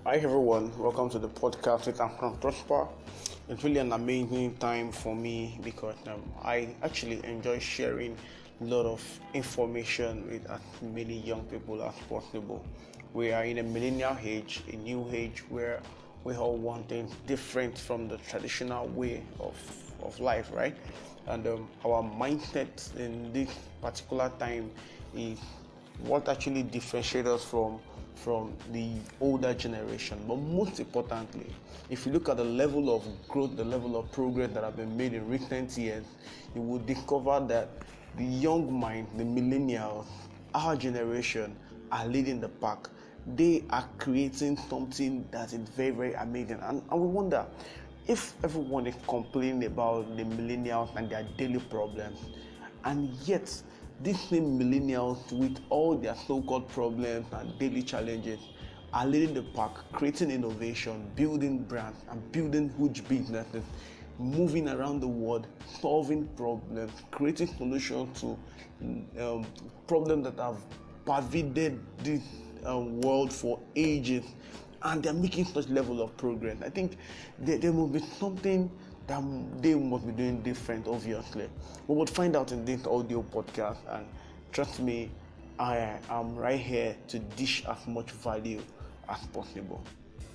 Hi everyone, welcome to the podcast with Ankron Prosper. It's really an amazing time for me because I actually enjoy sharing a lot of information with as many young people as possible. We are in a millennial age, a new age where we all want things different from the traditional way of life, right? And our mindset in this particular time is what actually differentiates us from the older generation. But most importantly, if you look at the level of growth, the level of progress that have been made in recent years, you will discover that the young mind, the millennials, our generation, are leading the pack. They are creating something that is very, very amazing. And we wonder if everyone is complaining about the millennials and their daily problems, and yet these same millennials, with all their so-called problems and daily challenges, are leading the pack, creating innovation, building brands, and building huge businesses, moving around the world, solving problems, creating solutions to problems that have pervaded this world for ages, and they're making such level of progress. I think there must be something that they must be doing different, obviously. We would find out in this audio podcast, and trust me, I am right here to dish as much value as possible.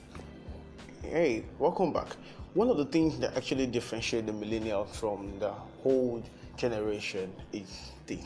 Hey, welcome back. One of the things that actually differentiate the millennials from the whole generation is this.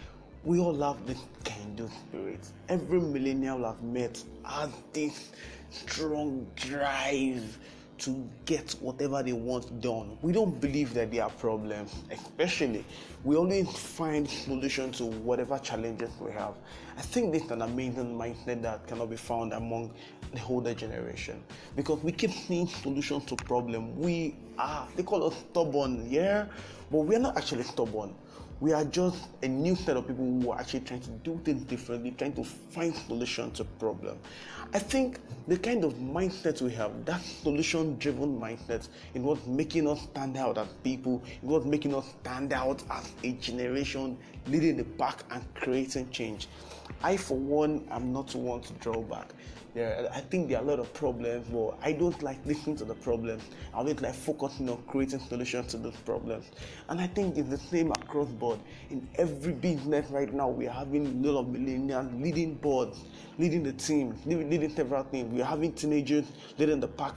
We all have this kind of spirit. Every millennial I've met has this strong drive to get whatever they want done. We don't believe that there are problems, especially we always find solutions to whatever challenges we have. I think this is an amazing mindset that cannot be found among the older generation, because we keep seeing solutions to problems. They call us stubborn, yeah, but we're not actually stubborn. We are just a new set of people who are actually trying to do things differently, trying to find solutions to problems. I think the kind of mindset we have, that solution-driven mindset, is what's making us stand out as people, is what's making us stand out as a generation leading the pack and creating change. I, for one, am not one to draw back. I think there are a lot of problems, but I don't like listening to the problems. I always like focusing on creating solutions to those problems. And I think it's the same across board. In every business right now, we are having a lot of millennials leading boards, leading the team, leading several things. We are having teenagers leading the pack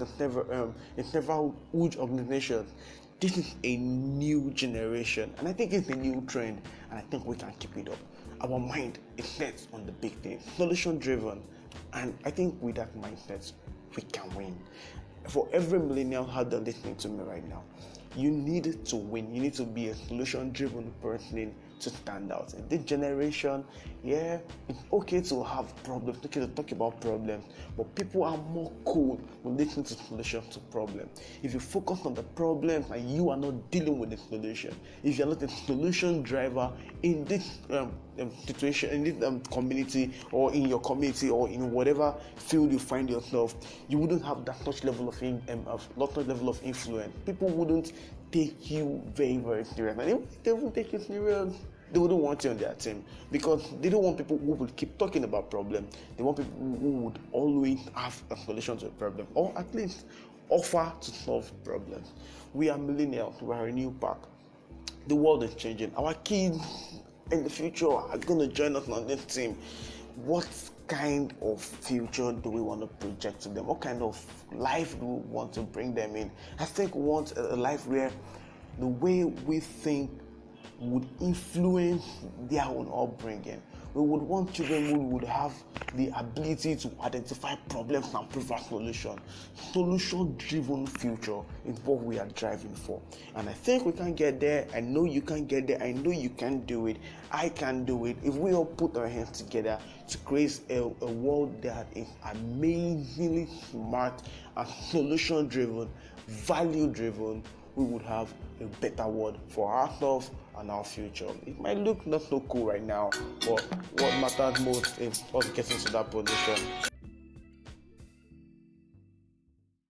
in several huge organizations. This is a new generation, and I think it's a new trend, and I think we can keep it up. Our mind is set on the big things, solution driven, and I think with that mindset, we can win. For every millennial out there listening to me right now, you need to win. You need to be a solution-driven person to stand out. In this generation, yeah, it's okay to have problems, it's okay to talk about problems, but people are more cool when listening to solutions to problems. If you focus on the problems and you are not dealing with the solution, if you're not a solution driver in this situation, in this community, or in your community, or in whatever field you find yourself, you wouldn't have that much level of influence. People wouldn't take you very, very serious, and if they won't take you serious, they wouldn't want you on their team, because they don't want people who would keep talking about problems. They want people who would always have a solution to a problem, or at least offer to solve problems. We are millennials. We are a new pack. The world is changing. Our kids in the future are going to join us on this team. What kind of future do we want to project to them? What kind of life do we want to bring them in? I think we want a life where the way we think would influence their own upbringing. We would want children who would have the ability to identify problems and provide solutions. Solution-driven future is what we are driving for. And I think we can get there. I know you can get there. I know you can do it. I can do it. If we all put our hands together to create a world that is amazingly smart and solution-driven, value-driven, we would have a better world for ourselves and our future. It might look not so cool right now, but what matters most is us getting to that position.